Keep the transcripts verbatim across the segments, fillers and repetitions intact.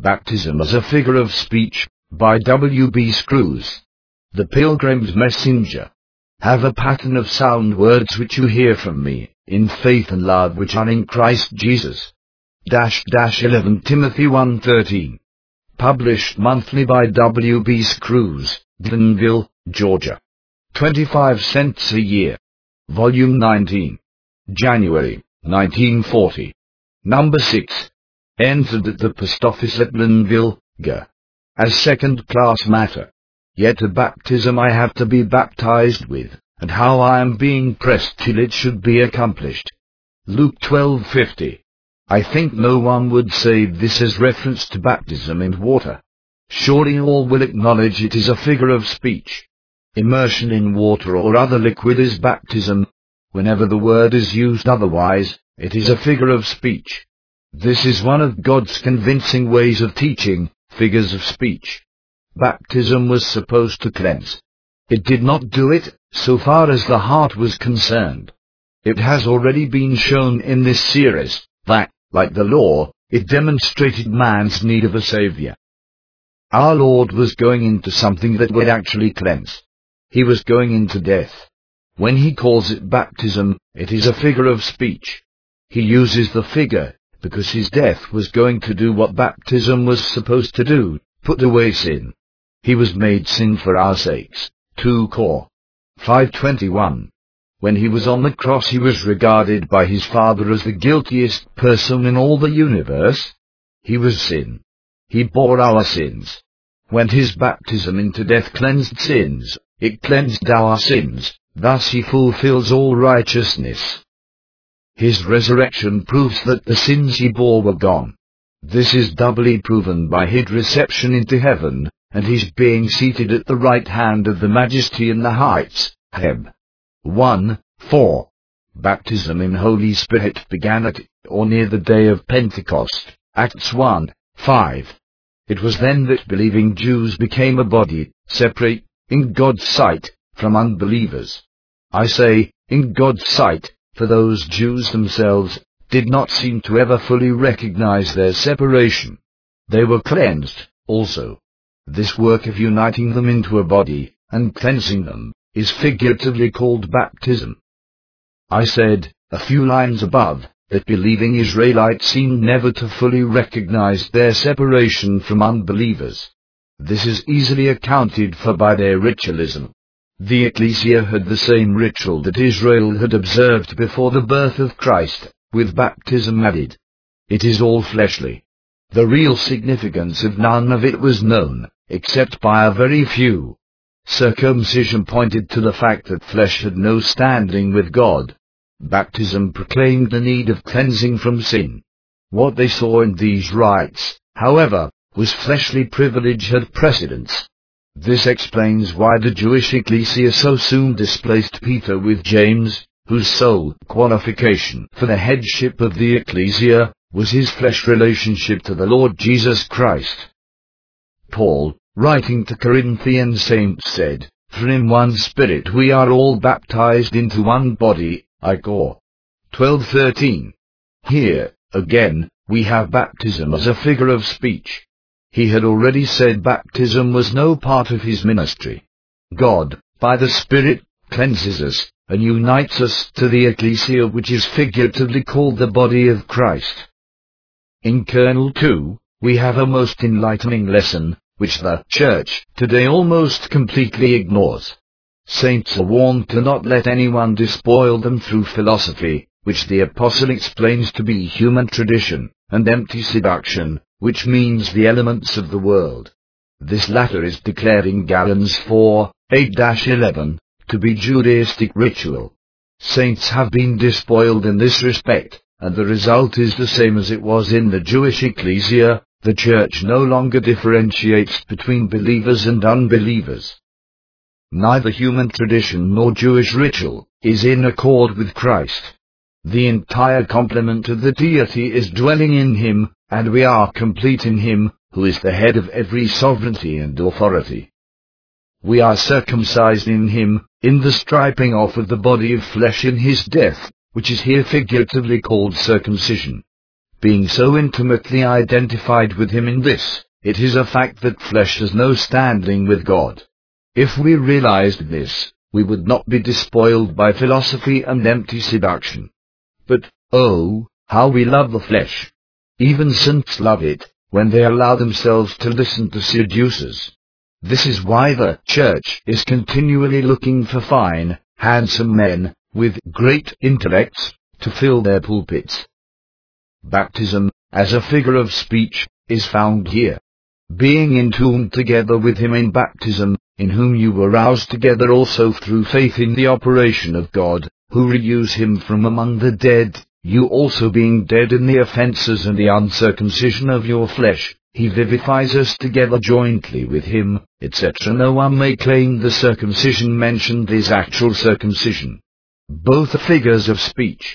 Baptism as a Figure of Speech, by W B Screws. The Pilgrim's Messenger. Have a pattern of sound words which you hear from me, in faith and love which are in Christ Jesus. Dash dash eleven Timothy one thirteen. Published monthly by W B Screws, Danville, Georgia. twenty-five cents a year. Volume nineteen. January, nineteen forty. Number six. Entered at the post office at Danville, G. As second-class matter. Yet a baptism I have to be baptized with, and how I am being pressed till it should be accomplished. Luke twelve fifty. I think no one would say this as reference to baptism in water. Surely all will acknowledge it is a figure of speech. Immersion in water or other liquid is baptism. Whenever the word is used otherwise, it is a figure of speech. This is one of God's convincing ways of teaching, figures of speech. Baptism was supposed to cleanse. It did not do it, so far as the heart was concerned. It has already been shown in this series, that, like the law, it demonstrated man's need of a Savior. Our Lord was going into something that would actually cleanse. He was going into death. When he calls it baptism, it is a figure of speech. He uses the figure, because his death was going to do what baptism was supposed to do, put away sin. He was made sin for our sakes. two Cor. five twenty-one. When he was on the cross he was regarded by his Father as the guiltiest person in all the universe. He was sin. He bore our sins. When his baptism into death cleansed sins, it cleansed our sins, thus he fulfills all righteousness. His resurrection proves that the sins he bore were gone. This is doubly proven by his reception into heaven, and his being seated at the right hand of the Majesty in the heights. Heb. one four. Baptism in Holy Spirit began at, or near the day of Pentecost. Acts one five. It was then that believing Jews became a body, separate, in God's sight, from unbelievers. I say, in God's sight, for those Jews themselves did not seem to ever fully recognize their separation. They were cleansed, also. This work of uniting them into a body, and cleansing them, is figuratively called baptism. I said, a few lines above, that believing Israelites seemed never to fully recognize their separation from unbelievers. This is easily accounted for by their ritualism. The Ecclesia had the same ritual that Israel had observed before the birth of Christ, with baptism added. It is all fleshly. The real significance of none of it was known, except by a very few. Circumcision pointed to the fact that flesh had no standing with God. Baptism proclaimed the need of cleansing from sin. What they saw in these rites, however, was fleshly privilege had precedence. This explains why the Jewish Ecclesia so soon displaced Peter with James, whose sole qualification for the headship of the Ecclesia was his flesh relationship to the Lord Jesus Christ. Paul, writing to Corinthian saints, said, For in one Spirit we are all baptized into one body, I Cor. twelve thirteen. Here, again, we have baptism as a figure of speech. He had already said baptism was no part of his ministry. God, by the Spirit, cleanses us, and unites us to the Ecclesia, which is figuratively called the body of Christ. In Kernel two, we have a most enlightening lesson, which the Church today almost completely ignores. Saints are warned to not let anyone despoil them through philosophy, which the Apostle explains to be human tradition, and empty seduction, which means the elements of the world. This latter is declared in Galatians four eight eleven, to be Judaistic ritual. Saints have been despoiled in this respect, and the result is the same as it was in the Jewish Ecclesia. The Church no longer differentiates between believers and unbelievers. Neither human tradition nor Jewish ritual is in accord with Christ. The entire complement of the deity is dwelling in him, and we are complete in him, who is the head of every sovereignty and authority. We are circumcised in him, in the striping off of the body of flesh in his death, which is here figuratively called circumcision. being so intimately identified with him in this, it is a fact that flesh has no standing with God. If we realized this, we would not be despoiled by philosophy and empty seduction. But, oh, how we love the flesh! Even saints love it, when they allow themselves to listen to seducers. This is why the church is continually looking for fine, handsome men, with great intellects, to fill their pulpits. Baptism, as a figure of speech, is found here. Being entombed together with him in baptism, in whom you were roused together also through faith in the operation of God, who raised him from among the dead, you also being dead in the offences and the uncircumcision of your flesh, he vivifies us together jointly with him, et cetera. No one may claim the circumcision mentioned is actual circumcision. Both are figures of speech.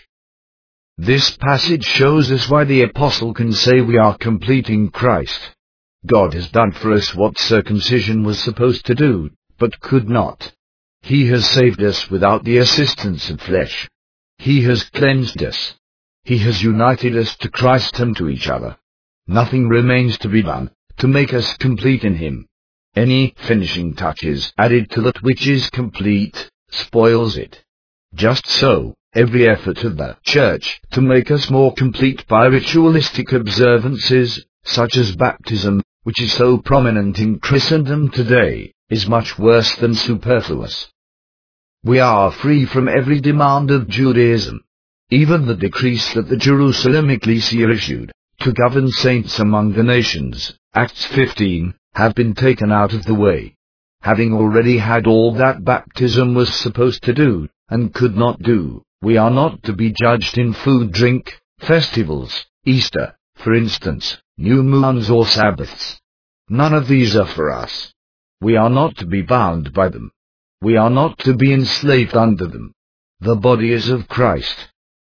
This passage shows us why the apostle can say we are complete in Christ. God has done for us what circumcision was supposed to do, but could not. He has saved us without the assistance of flesh. He has cleansed us. He has united us to Christ and to each other. Nothing remains to be done, to make us complete in him. Any finishing touches added to that which is complete, spoils it. Just so, every effort of the church to make us more complete by ritualistic observances, such as baptism, which is so prominent in Christendom today, is much worse than superfluous. We are free from every demand of Judaism. Even the decrees that the Jerusalem Ecclesia issued, to govern saints among the nations, Acts fifteen, have been taken out of the way. Having already had all that baptism was supposed to do, and could not do, we are not to be judged in food, drink, festivals, Easter, for instance, new moons or Sabbaths. None of these are for us. We are not to be bound by them. We are not to be enslaved under them. The body is of Christ.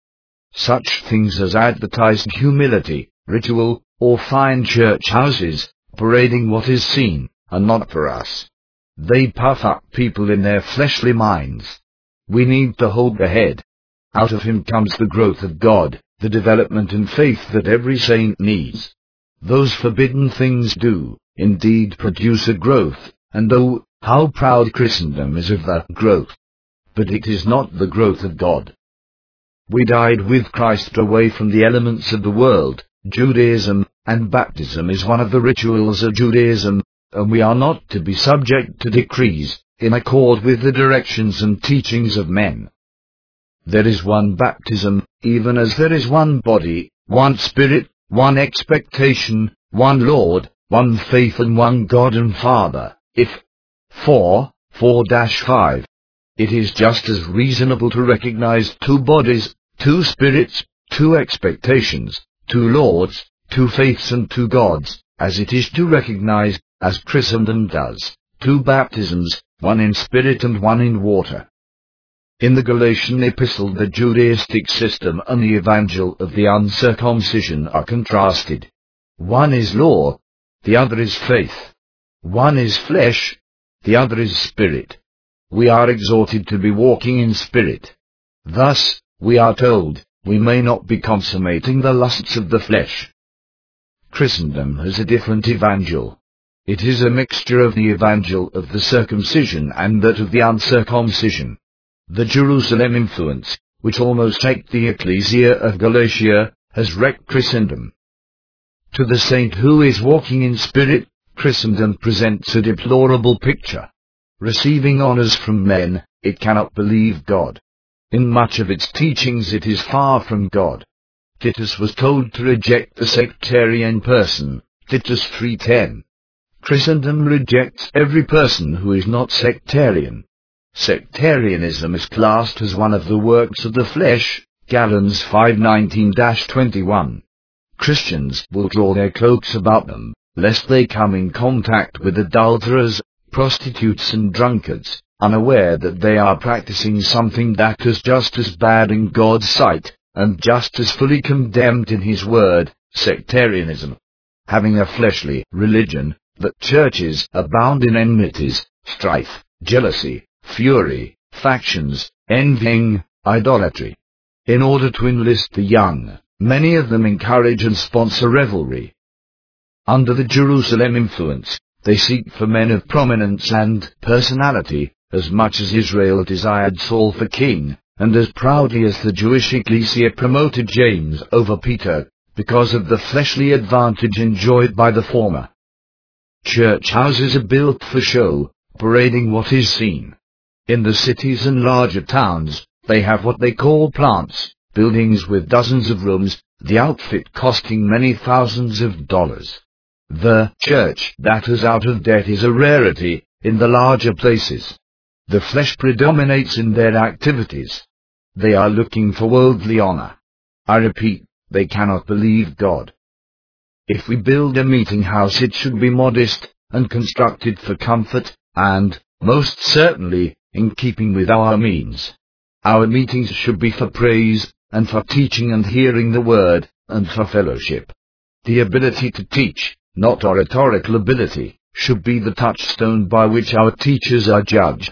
Such things as advertised humility, ritual, or fine church houses, parading what is seen, are not for us. They puff up people in their fleshly minds. We need to hold the head. Out of him comes the growth of God, the development in faith that every saint needs. Those forbidden things do, indeed, produce a growth, and oh, how proud Christendom is of that growth. But it is not the growth of God. We died with Christ away from the elements of the world. Judaism, and baptism is one of the rituals of Judaism, and we are not to be subject to decrees, in accord with the directions and teachings of men. There is one baptism, even as there is one body, one Spirit, one expectation, one Lord, one faith and one God and Father. If four, four five. It is just as reasonable to recognize two bodies, two spirits, two expectations, two Lords, two faiths and two gods, as it is to recognize, as Christendom does, two baptisms, one in spirit and one in water. In the Galatian epistle the Judaistic system and the evangel of the uncircumcision are contrasted. One is law, the other is faith. One is flesh, the other is spirit. We are exhorted to be walking in spirit. Thus, we are told, we may not be consummating the lusts of the flesh. Christendom has a different evangel. It is a mixture of the evangel of the circumcision and that of the uncircumcision. The Jerusalem influence, which almost wrecked the ecclesia of Galatia, has wrecked Christendom. To the saint who is walking in spirit, Christendom presents a deplorable picture. Receiving honors from men, it cannot believe God. In much of its teachings it is far from God. Titus was told to reject the sectarian person, Titus three ten. Christendom rejects every person who is not sectarian. Sectarianism is classed as one of the works of the flesh, Galatians five nineteen to twenty-one. Christians will draw their cloaks about them, lest they come in contact with adulterers, prostitutes and drunkards, unaware that they are practicing something that is just as bad in God's sight, and just as fully condemned in His Word, sectarianism. Having a fleshly religion, that churches abound in enmities, strife, jealousy, fury, factions, envying, idolatry. In order to enlist the young, Many of them encourage and sponsor revelry. Under the Jerusalem influence, they seek for men of prominence and personality, as much as Israel desired Saul for king, and as proudly as the Jewish ecclesia promoted James over Peter, because of the fleshly advantage enjoyed by the former. Church houses are built for show, parading what is seen. In the cities and larger towns, they have what they call plants, buildings with dozens of rooms, the outfit costing many thousands of dollars. The church that is out of debt is a rarity in the larger places. The flesh predominates in their activities. They are looking for worldly honor. I repeat, they cannot believe God. If we build a meeting house, it should be modest and constructed for comfort, and, most certainly, in keeping with our means. Our meetings should be for praise, and for teaching and hearing the word, and for fellowship. The ability to teach, not oratorical ability, should be the touchstone by which our teachers are judged.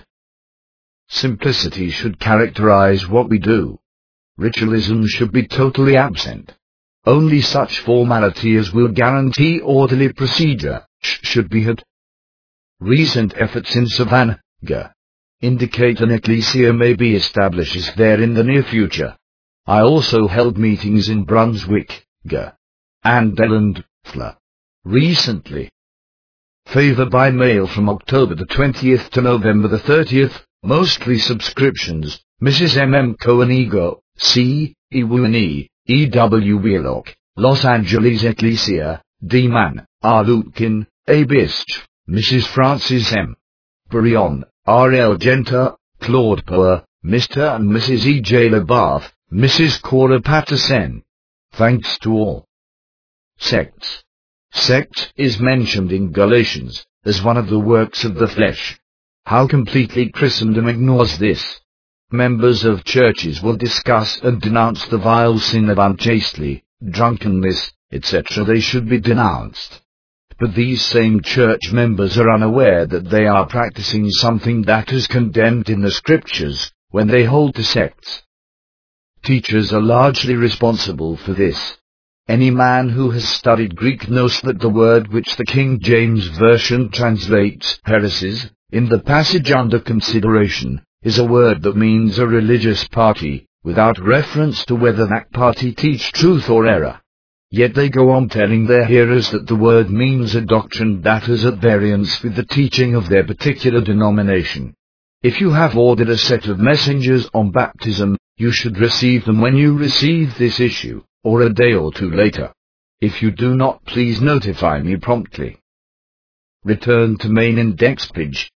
Simplicity should characterize what we do. Ritualism should be totally absent. Only such formality as will guarantee orderly procedure sh should be had. Recent efforts in Savannah, G indicate an ecclesia may be established there in the near future. I also held meetings in Brunswick, G and Elland, F L recently. Favor by mail from October the twentieth to November the thirtieth, mostly subscriptions, Missus M M Cohen Ego, C. Iwuni, E W Wheelock, Los Angeles Ecclesia, D. Man, R. Lutkin, A. Bist, Missus Francis M. Brion, R. L. Genta, Claude Poer, Mister and Missus E. J. LeBarth, Missus Cora Patterson. Thanks to all. Sects. Sect is mentioned in Galatians as one of the works of the flesh. How completely Christendom ignores this. Members of churches will discuss and denounce the vile sin of unchastely, drunkenness, et cetera. They should be denounced. But these same church members are unaware that they are practicing something that is condemned in the scriptures when they hold to sects. Teachers are largely responsible for this. Any man who has studied Greek knows that the word which the King James Version translates heresies in the passage under consideration is a word that means a religious party, without reference to whether that party teach truth or error. Yet they go on telling their hearers that the word means a doctrine that is at variance with the teaching of their particular denomination. If you have ordered a set of messengers on baptism, you should receive them when you receive this issue, or a day or two later. If you do not, please notify me promptly. Return to main index page.